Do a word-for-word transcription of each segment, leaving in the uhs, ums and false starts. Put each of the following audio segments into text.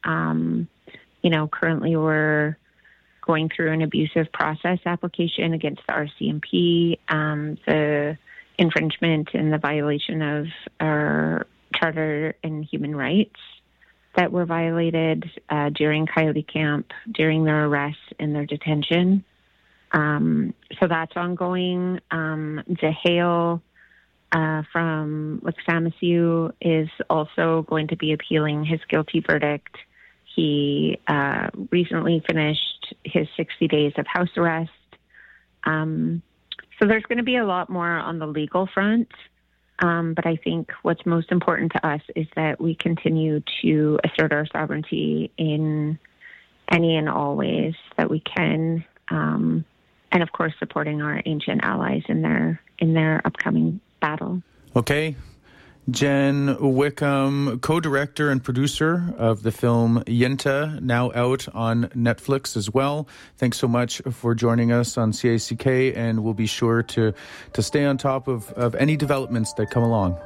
Um, you know, currently we're going through an abusive process application against the R C M P, um, the infringement and the violation of our charter and human rights that were violated uh, during Coyote Camp, during their arrest and their detention. Um, so that's ongoing. Um, Zahale uh, from Laksamasu is also going to be appealing his guilty verdict. He uh, recently finished his sixty days of house arrest. Um, so there's going to be a lot more on the legal front. Um, but I think what's most important to us is that we continue to assert our sovereignty in any and all ways that we can. Um, and of course, supporting our ancient allies in their, in their upcoming battle. Okay. Jen Wickham, co-director and producer of the film Yinta, now out on Netflix as well. Thanks so much for joining us on C I C K, and we'll be sure to, to stay on top of, of any developments that come along.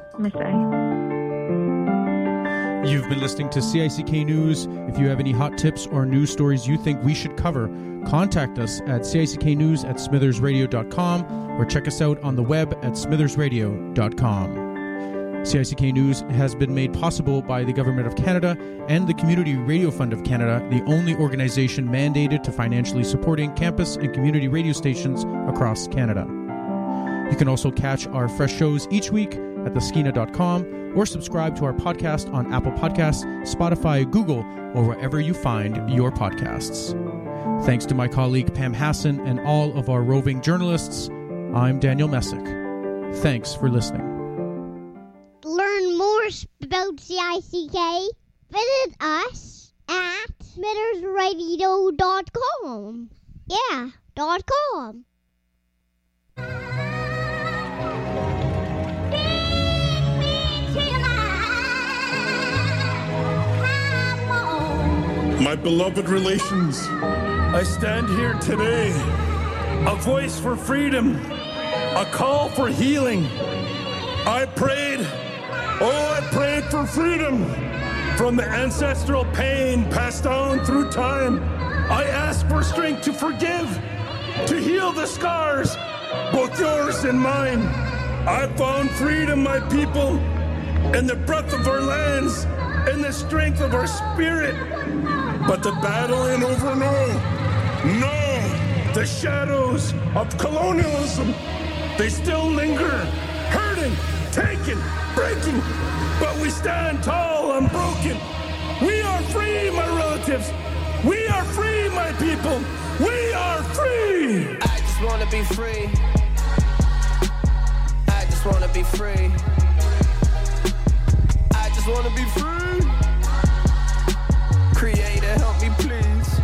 You've been listening to C I C K News. If you have any hot tips or news stories you think we should cover, contact us at cicknews at smithers radio dot com or check us out on the web at smithers radio dot com. C I C K News has been made possible by the Government of Canada and the Community Radio Fund of Canada, the only organization mandated to financially supporting campus and community radio stations across Canada. You can also catch our fresh shows each week at the skeena dot com or subscribe to our podcast on Apple Podcasts, Spotify, Google, or wherever you find your podcasts. Thanks to my colleague Pam Hassan and all of our roving journalists, I'm Daniel Messick. Thanks for listening. Learn more about C I C K. Visit us at smithers radio dot com. Yeah, dot com. My beloved relations, I stand here today, a voice for freedom, a call for healing. I prayed, oh, I prayed for freedom from the ancestral pain passed down through time. I asked for strength to forgive, to heal the scars, both yours and mine. I found freedom, my people, in the breath of our lands, in the strength of our spirit. But the battle ain't over, no. No, the shadows of colonialism, they still linger, hurting, taking, breaking. But we stand tall, unbroken. We are free, my relatives. We are free, my people. We are free. I just want to be free. I just want to be free. I just want to be free. Creator, help me please.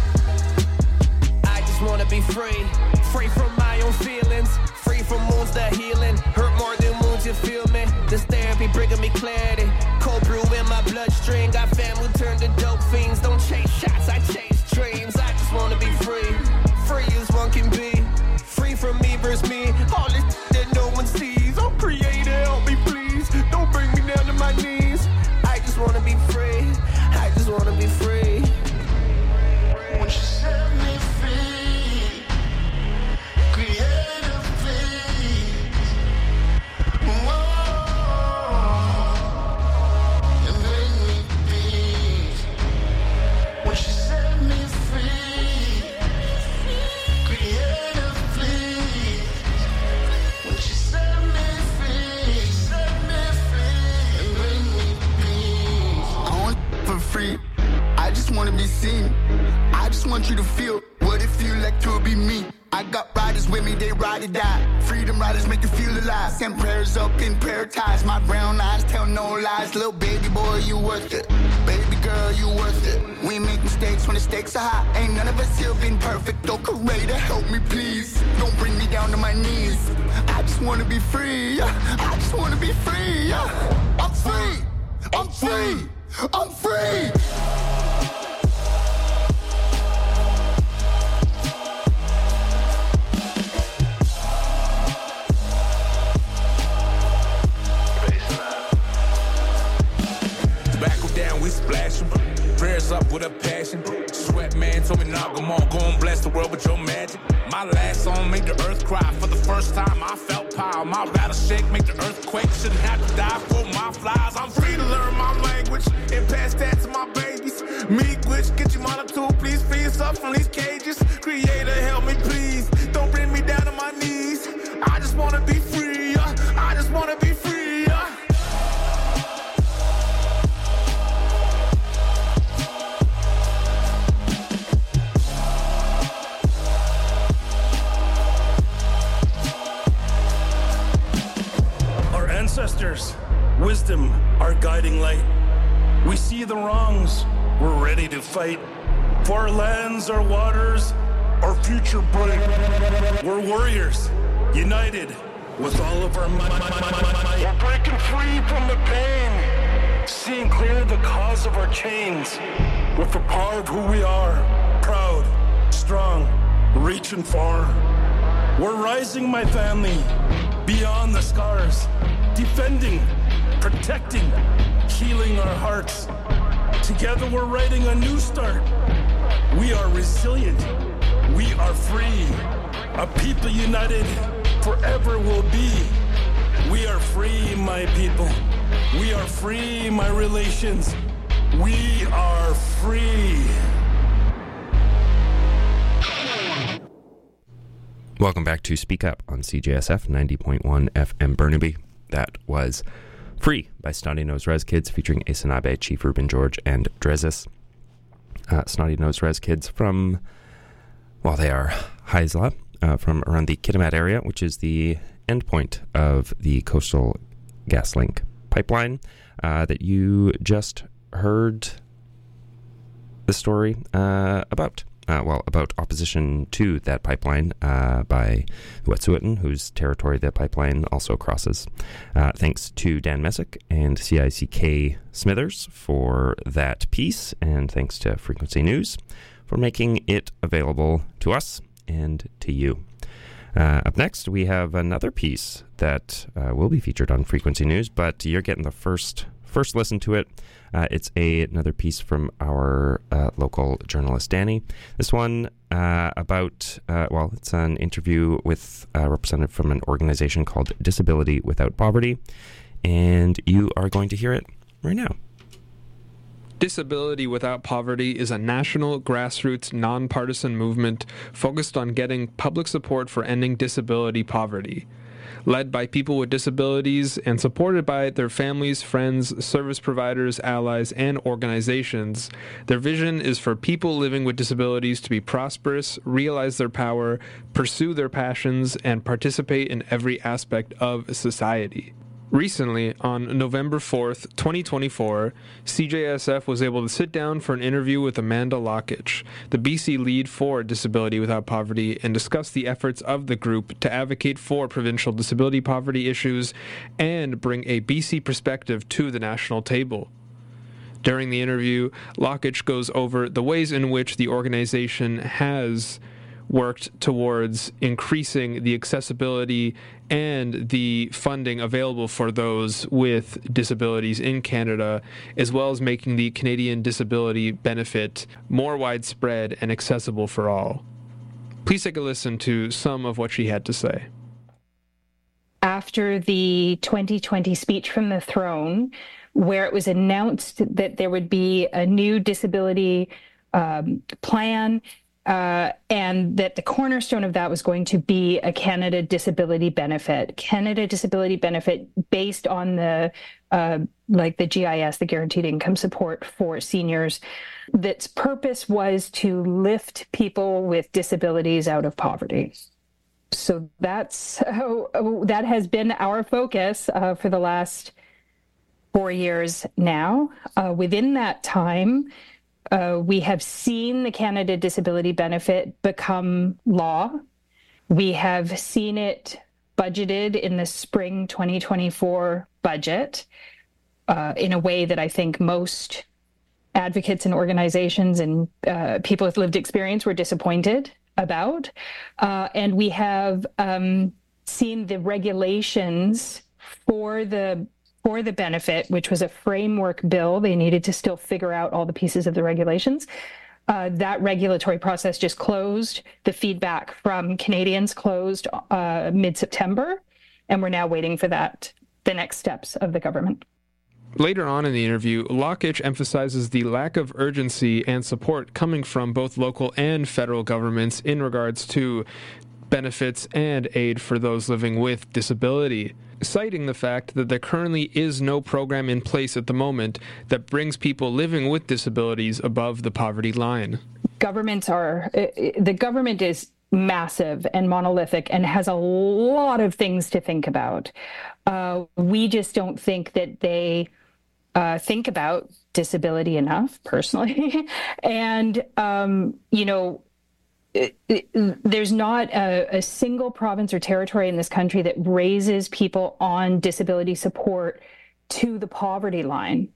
I just wanna be free. Free from my own feelings. Free from wounds that healing. Hurt more than wounds, you feel me? This therapy bringing me clarity. Cold brew in my bloodstream. Got family turned to dope fiends. Don't chase shots, I chase dreams. I just wanna be free. Free as one can be. Free from me versus me. All this that no one sees. Oh creator, help me please. Don't bring me down to my knees. I just wanna be free. I just wanna be free. Won't you set me free? Creative please. Whoa. And bring me peace. Won't you set me free? Creative please. Won't you set me free? Set me free. And bring me peace. I want for free. I just wanna be seen. I just want you to feel what it feel like to be me. I got riders with me, they ride or die. Freedom riders make you feel alive. Send prayers up in prayer ties. My brown eyes tell no lies. Little baby boy, you worth it. Baby girl, you worth it. We make mistakes when the stakes are high. Ain't none of us here been perfect. Oh, creator, help me please. Don't bring me down to my knees. I just wanna be free. I just wanna be free. I'm free. I'm free. I'm free. Tobacco down, we splash them. Prayers dress up with a passion. Sweat man told me, nah, come on, go and bless the world with your magic. My last song made the earth cry. For the first time I felt power. My rattle shake make the earthquake. Shouldn't have to die for my flies. I'm free to learn my language and pass that to my babies. Meat glitch, get your monitor too, please free us up from these cages. Creator, help me please. Don't bring me down to my knees. I just wanna be free. uh, I just wanna be free. uh. Our ancestors, wisdom, our guiding light. We see the wrongs, we're ready to fight. For our lands, our waters, our future bright. We're warriors, united with all of our might. We're breaking free from the pain, seeing clear the cause of our chains. With the power of who we are, proud, strong, reaching far. We're rising, my family, beyond the scars, defending, protecting, healing our hearts. Together we're writing a new start. We are resilient. We are free. A people united forever will be. We are free, my people. We are free, my relations. We are free. Welcome back to Speak Up on C J S F ninety point one F M Burnaby. That was Free by Snotty Nose Res Kids featuring Asanabe, Chief Ruben George, and Drezis. Uh, Snotty Nose Res Kids from, well, they are Haisla, uh, from around the Kitimat area, which is the endpoint of the Coastal GasLink pipeline uh, that you just heard the story uh, about. Uh, well, about opposition to that pipeline uh, by Wet'suwet'en, whose territory that pipeline also crosses. Uh, thanks to Dan Messick and C I C K Smithers for that piece, and thanks to Frequency News for making it available to us and to you. Uh, up next, we have another piece that uh, will be featured on Frequency News, but you're getting the first first listen to it. Uh, it's a, another piece from our uh, local journalist, Danny. This one uh, about, uh, well, it's an interview with a representative from an organization called Disability Without Poverty, and you are going to hear it right now. Disability Without Poverty is a national, grassroots, nonpartisan movement focused on getting public support for ending disability poverty. Led by people with disabilities and supported by their families, friends, service providers, allies, and organizations, their vision is for people living with disabilities to be prosperous, realize their power, pursue their passions, and participate in every aspect of society. Recently, on November fourth, twenty twenty-four, C J S F was able to sit down for an interview with Amanda Lockitch, the B C lead for Disability Without Poverty, and discuss the efforts of the group to advocate for provincial disability poverty issues and bring a B C perspective to the national table. During the interview, Lockitch goes over the ways in which the organization has worked towards increasing the accessibility and the funding available for those with disabilities in Canada, as well as making the Canadian disability benefit more widespread and accessible for all. Please take a listen to some of what she had to say. After the twenty twenty speech from the throne, where it was announced that there would be a new disability um, plan, Uh, and that the cornerstone of that was going to be a Canada Disability Benefit. Canada Disability Benefit based on the, uh, like the G I S, the Guaranteed Income Support for seniors, that's purpose was to lift people with disabilities out of poverty. So that's how, that has been our focus uh, for the last four years now. Uh, within that time, Uh, we have seen the Canada Disability Benefit become law. We have seen it budgeted in the spring twenty twenty-four budget uh, in a way that I think most advocates and organizations and uh, people with lived experience were disappointed about. Uh, and we have um, seen the regulations for the for the benefit, which was a framework bill. They needed to still figure out all the pieces of the regulations. Uh, that regulatory process just closed. The feedback from Canadians closed uh, mid-September, and we're now waiting for that, the next steps of the government. Later on in the interview, Lockitch emphasizes the lack of urgency and support coming from both local and federal governments in regards to benefits and aid for those living with disability, citing the fact that there currently is no program in place at the moment that brings people living with disabilities above the poverty line. Governments are, the government is massive and monolithic and has a lot of things to think about. Uh, we just don't think that they uh, think about disability enough, personally. and, um, you know, It, it, there's not a, a single province or territory in this country that raises people on disability support to the poverty line.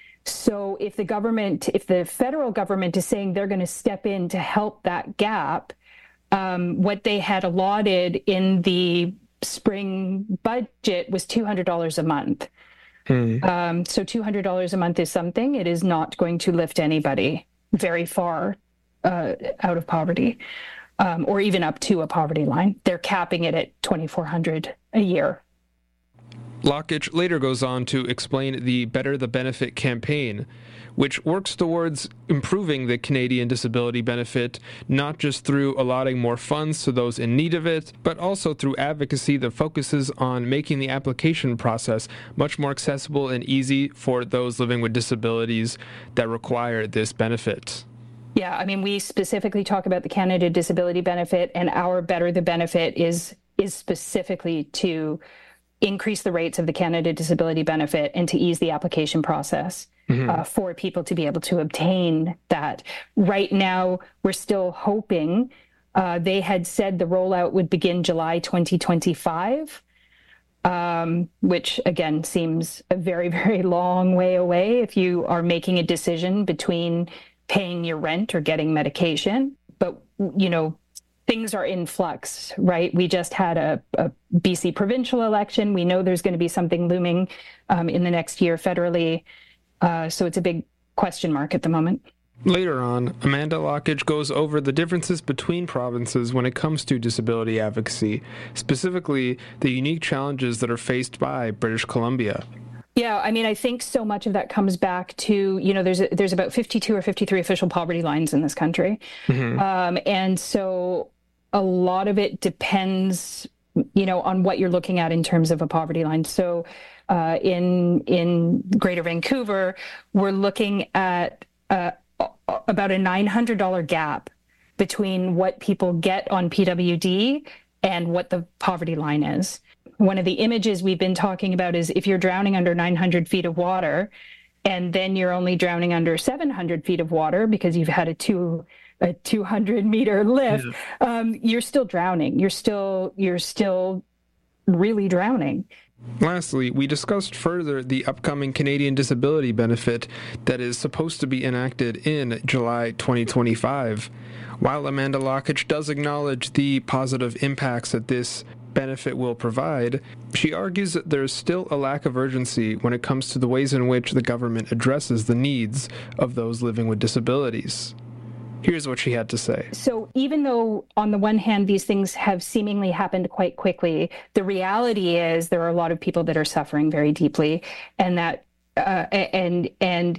So if the government, if the federal government is saying they're going to step in to help that gap, um, what they had allotted in the spring budget was two hundred dollars a month. Hmm. Um, so two hundred dollars a month is something. It is not going to lift anybody very far Uh, out of poverty, um, or even up to a poverty line. They're capping it at twenty-four hundred dollars a year. Lockitch later goes on to explain the Better the Benefit campaign, which works towards improving the Canadian disability benefit, not just through allotting more funds to those in need of it, but also through advocacy that focuses on making the application process much more accessible and easy for those living with disabilities that require this benefit. Yeah, I mean, we specifically talk about the Canada Disability Benefit, and our Better the Benefit is is specifically to increase the rates of the Canada Disability Benefit and to ease the application process mm-hmm. uh, for people to be able to obtain that. Right now, we're still hoping. Uh, they had said the rollout would begin July twenty twenty-five, um, which, again, seems a very, very long way away if you are making a decision between paying your rent or getting medication. But, you know, things are in flux, right? We just had a, a B C provincial election. We know there's going to be something looming um, in the next year federally. Uh, so it's a big question mark at the moment. Later on, Amanda Lockitch goes over the differences between provinces when it comes to disability advocacy, specifically the unique challenges that are faced by British Columbia. Yeah, I mean, I think so much of that comes back to, you know, there's a, there's about fifty-two or fifty-three official poverty lines in this country. Mm-hmm. Um, and so a lot of it depends, you know, on what you're looking at in terms of a poverty line. So uh, in in Greater Vancouver, we're looking at uh, about a nine hundred dollars gap between what people get on P W D and what the poverty line is. One of the images we've been talking about is if you're drowning under nine hundred feet of water, and then you're only drowning under seven hundred feet of water because you've had a two a two hundred meter lift, yeah. um, you're still drowning. You're still you're still really drowning. Lastly, we discussed further the upcoming Canadian Disability Benefit that is supposed to be enacted in July twenty twenty-five. While Amanda Lockitch does acknowledge the positive impacts that this benefit will provide, she argues that there is still a lack of urgency when it comes to the ways in which the government addresses the needs of those living with disabilities. Here's what she had to say. So even though on the one hand these things have seemingly happened quite quickly, the reality is there are a lot of people that are suffering very deeply, and that uh, and and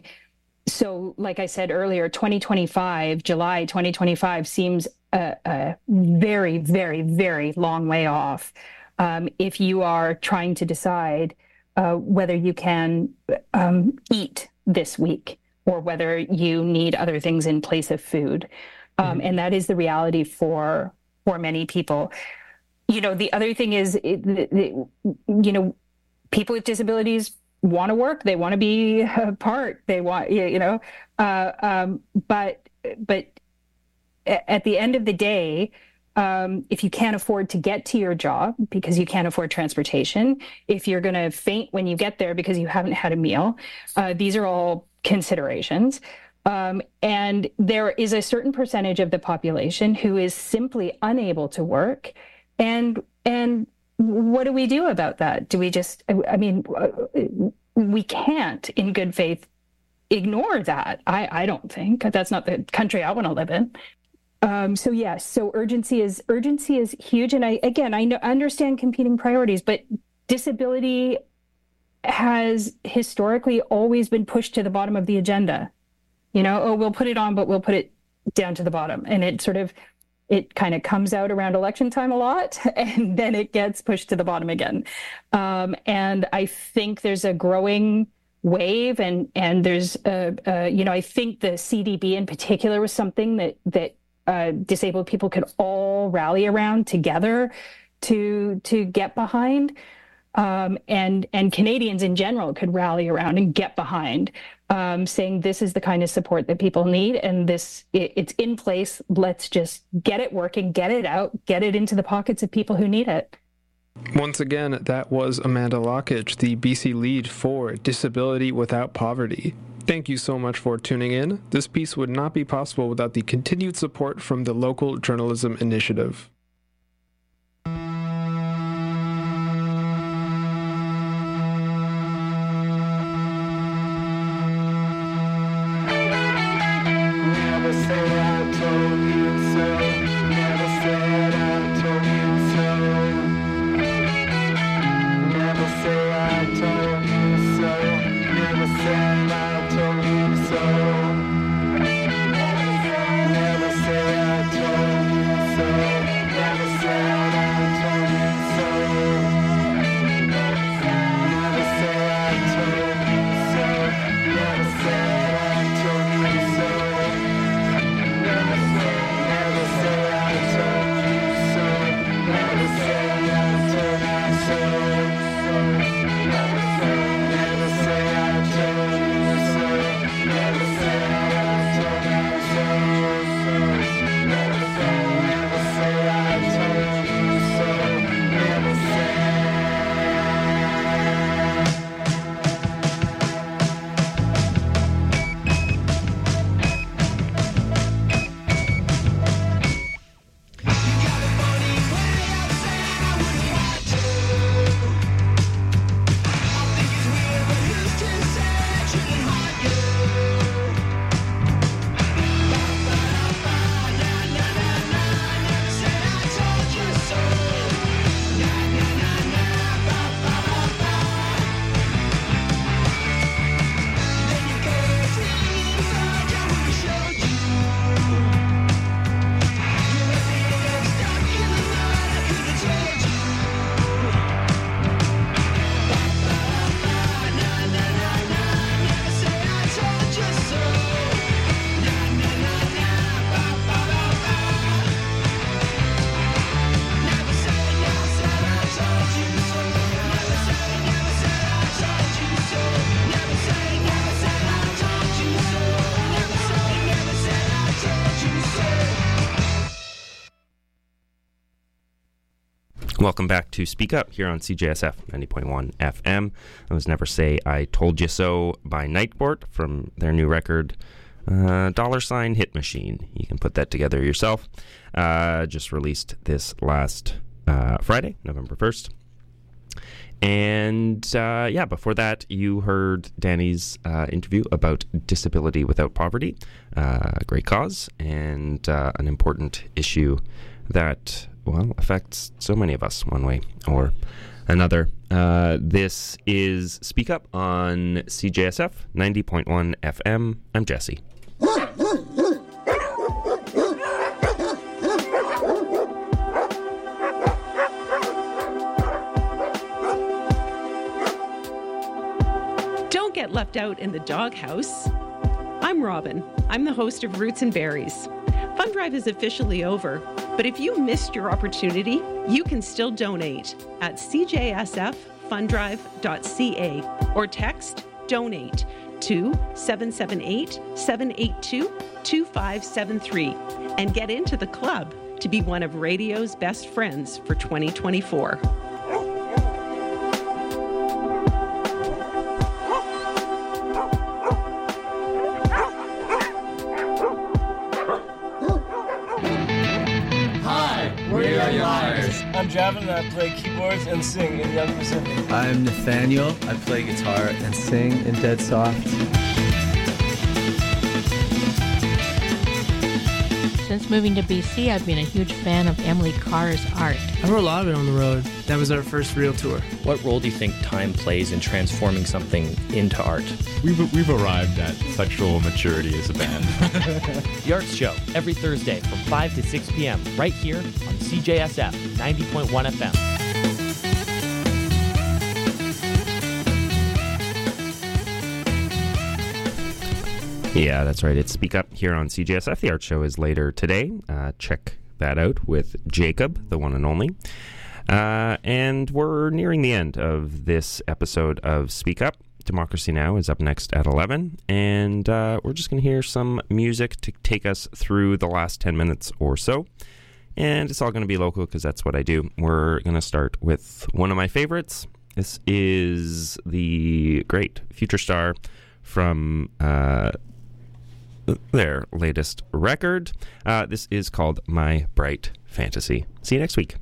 so like I said earlier, twenty twenty-five, July twenty twenty-five seems a, a very, very, very long way off. Um, if you are trying to decide uh, whether you can um, eat this week, or whether you need other things in place of food. Um, mm-hmm. And that is the reality for for many people. You know, the other thing is, it, the, the, you know, people with disabilities want to work. They want to be a part. They want, you know, uh, um, but but at the end of the day, um, if you can't afford to get to your job because you can't afford transportation, if you're going to faint when you get there because you haven't had a meal, uh, these are all considerations. Um, and there is a certain percentage of the population who is simply unable to work. And and what do we do about that? Do we just, I mean, we can't, in good faith, ignore that. I, I don't think. That's not the country I want to live in. Um, so yes, so urgency is urgency is huge. And I again, I know, understand competing priorities, but disability has historically always been pushed to the bottom of the agenda. You know, oh, we'll put it on, but we'll put it down to the bottom. And it sort of, it kind of comes out around election time a lot, and then it gets pushed to the bottom again. Um, and I think there's a growing wave, and and there's, a, a, you know, I think the C D B in particular was something that that uh, disabled people could all rally around together to to get behind. Um, and and Canadians in general could rally around and get behind, um, saying this is the kind of support that people need, and this it, it's in place. Let's just get it working, get it out, get it into the pockets of people who need it. Once again, that was Amanda Lockitch, the B C lead for Disability Without Poverty. Thank you so much for tuning in. This piece would not be possible without the continued support from the Local Journalism Initiative. Welcome back to Speak Up here on C J S F ninety point one F M. That was Never Say I Told You So by Nightport from their new record, uh, Dollar Sign Hit Machine. You can put that together yourself. Uh, just released this last uh, Friday, November first. And uh, yeah, before that, you heard Danny's uh, interview about Disability Without Poverty, uh, a great cause, and uh, an important issue that, well, affects so many of us one way or another. Uh, this is Speak Up on C J S F ninety point one F M. I'm Jesse. Don't get left out in the doghouse. I'm Robin. I'm the host of Roots and Berries. Fund Drive is officially over, but if you missed your opportunity, you can still donate at c j s f fund drive dot c a or text DONATE to seven seven eight, seven eight two, two five seven three and get into the club to be one of radio's best friends for twenty twenty-four. I'm Javin, and I play keyboards and sing in Young Pacific. I'm Nathaniel. I play guitar and sing in Dead Soft. Since moving to B C, I've been a huge fan of Emily Carr's art. I wrote a lot of it on the road. That was our first real tour. What role do you think time plays in transforming something into art? We've, we've arrived at sexual maturity as a band. The Arts Show, every Thursday from five to six p.m. right here on C J S F ninety point one F M. Yeah, that's right. It's Speak Up here on C J S F. The Art Show is later today. Uh, check that out with Jacob, the one and only. Uh, and we're nearing the end of this episode of Speak Up. Democracy Now! Is up next at eleven. And uh, we're just going to hear some music to take us through the last ten minutes or so. And it's all going to be local because that's what I do. We're going to start with one of my favorites. This is the great Future Star from... Uh, their latest record. Uh, this is called My Bright Fantasy. See you next week.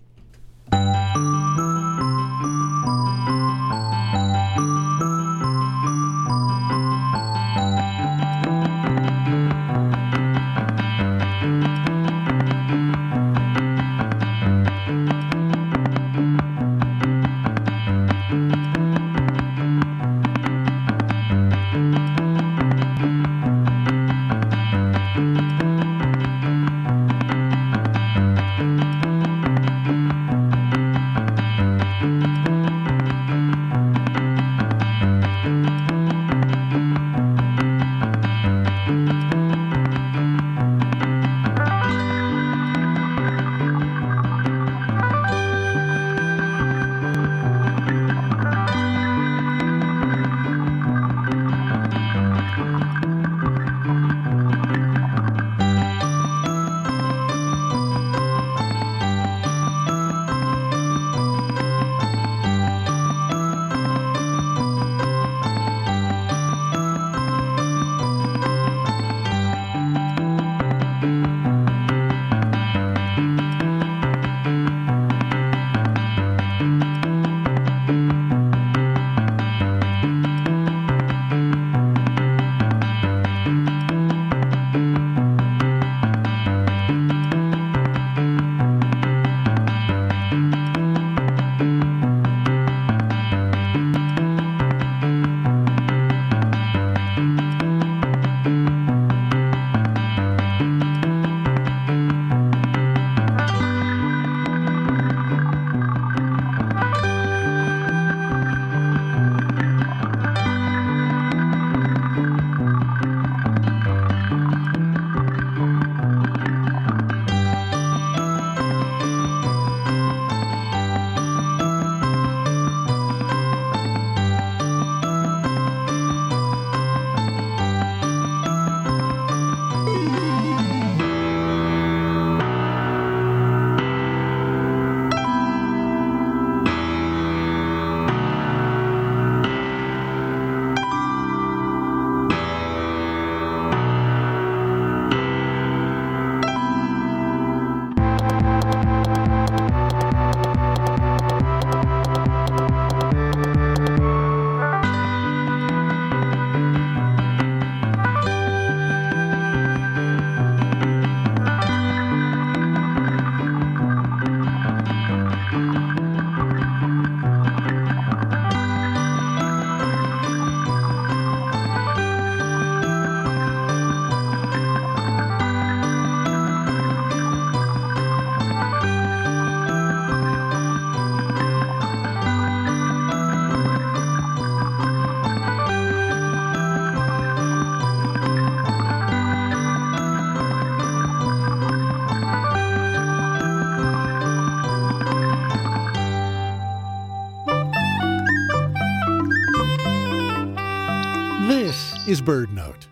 This is BirdNote.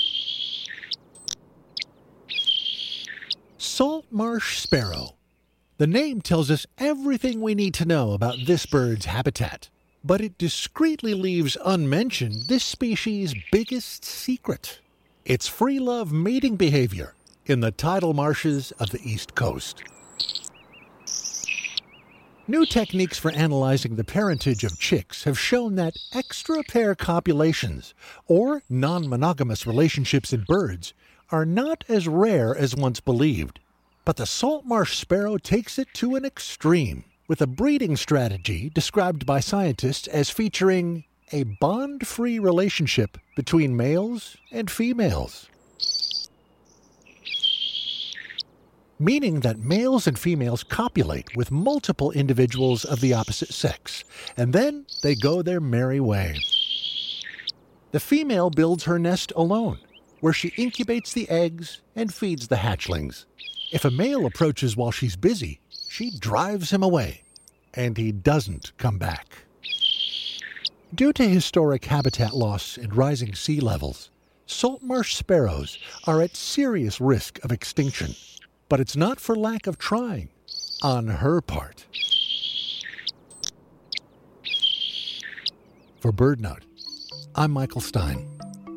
Salt marsh sparrow. The name tells us everything we need to know about this bird's habitat, but it discreetly leaves unmentioned this species' biggest secret: its free-love mating behavior in the tidal marshes of the East Coast. New techniques for analyzing the parentage of chicks have shown that extra-pair copulations, or non-monogamous relationships in birds, are not as rare as once believed. But the saltmarsh sparrow takes it to an extreme, with a breeding strategy described by scientists as featuring a bond-free relationship between males and females. Meaning that males and females copulate with multiple individuals of the opposite sex, and then they go their merry way. The female builds her nest alone, where she incubates the eggs and feeds the hatchlings. If a male approaches while she's busy, she drives him away, and he doesn't come back. Due to historic habitat loss and rising sea levels, saltmarsh sparrows are at serious risk of extinction. But it's not for lack of trying on her part. For BirdNote, I'm Michael Stein.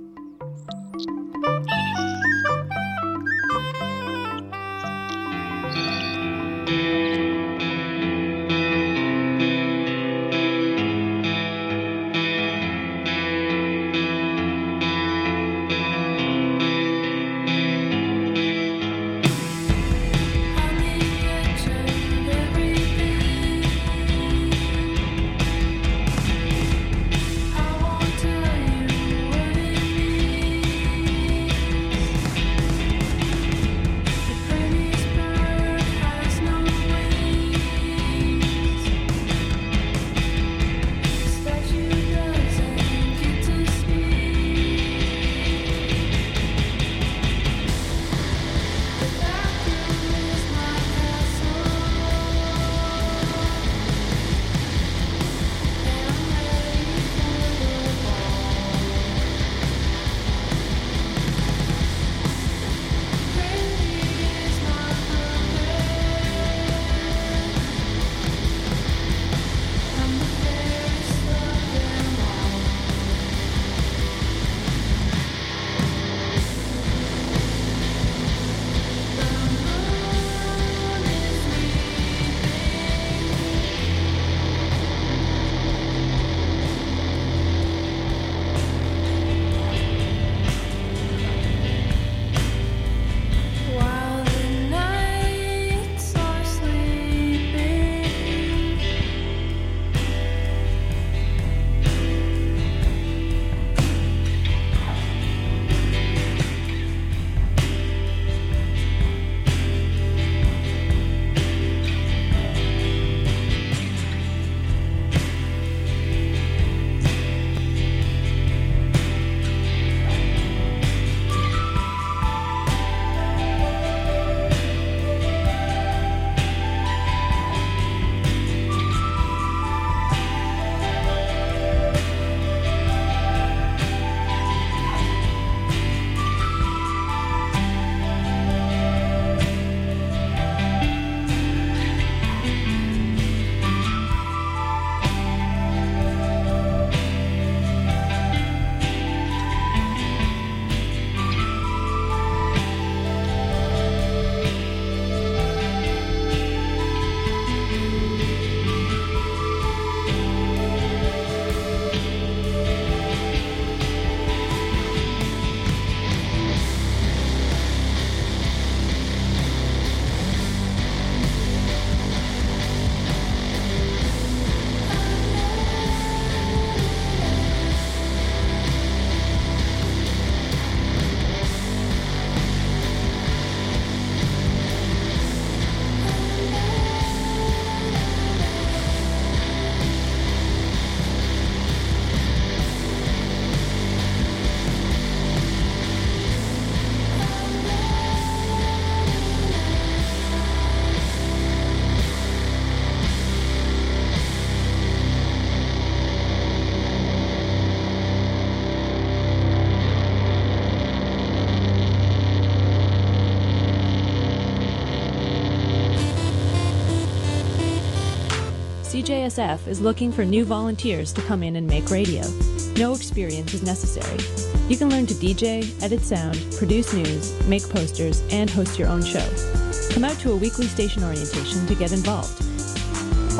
C J S F is looking for new volunteers to come in and make radio. No experience is necessary. You can learn to D J, edit sound, produce news, make posters, and host your own show. Come out to a weekly station orientation to get involved.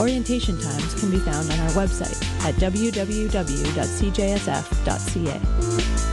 Orientation times can be found on our website at w w w dot c j s f dot c a.